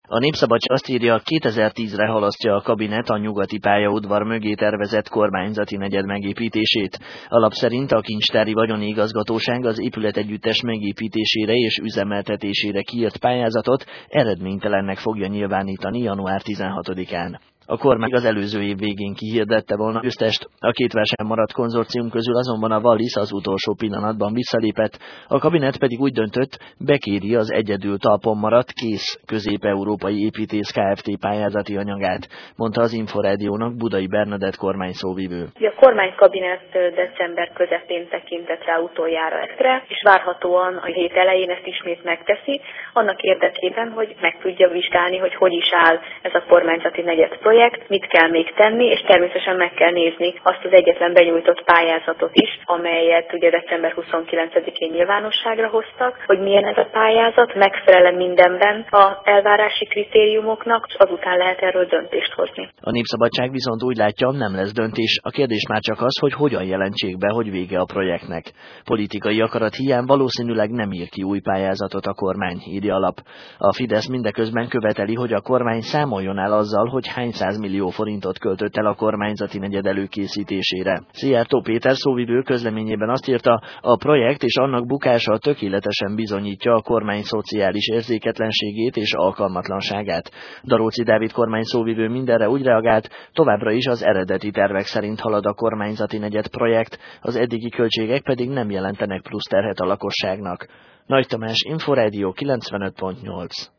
A Népszabadság azt írja, 2010-re halasztja a kabinet a nyugati pályaudvar mögé tervezett kormányzati negyed megépítését. A lap szerint a Kincstári Vagyoni Igazgatóság az épületegyüttes megépítésére és üzemeltetésére kiírt pályázatot eredménytelennek fogja nyilvánítani január 16-án. A kormány az előző év végén kihirdette volna győztest, a két versenyen maradt konzorcium közül azonban a Wallis az utolsó pillanatban visszalépett, a kabinet pedig úgy döntött, bekéri az egyedül talpon maradt Kész Közép-Európai Építész Kft. Pályázati anyagát, mondta az Inforádiónak Budai Bernadett kormányszóvivő. A kormánykabinet december közepén tekintett rá utoljára ezre, és várhatóan a hét elején ezt ismét megteszi, annak érdekében, hogy meg tudja vizsgálni, hogy is áll ez a kormányzati negyed projekt, mit kell még tenni, és természetesen meg kell nézni azt az egyetlen benyújtott pályázatot is, amelyet ugye december 29-én nyilvánosságra hoztak, hogy milyen ez a pályázat, megfelel mindenben az elvárási kritériumoknak, és azután lehet erről döntést hozni. A Népszabadság viszont úgy látja, nem lesz döntés, a kérdés már csak az, hogy hogyan jelentsék be, hogy vége a projektnek. Politikai akarat hiány valószínűleg nem ír ki új pályázatot a kormány, írja a lap. A Fidesz mindeközben követeli, hogy a kormány számoljon el azzal, hogy hány 100 millió forintot költött el a kormányzati negyed előkészítésére. Szijjártó Péter szóvivő közleményében azt írta, a projekt és annak bukása tökéletesen bizonyítja a kormány szociális érzéketlenségét és alkalmatlanságát. Daróczi Dávid kormány szóvivő mindenre úgy reagált, továbbra is az eredeti tervek szerint halad a kormányzati negyed projekt, az eddigi költségek pedig nem jelentenek plusz terhet a lakosságnak. Nagy Tamás, Inforádió 95.8.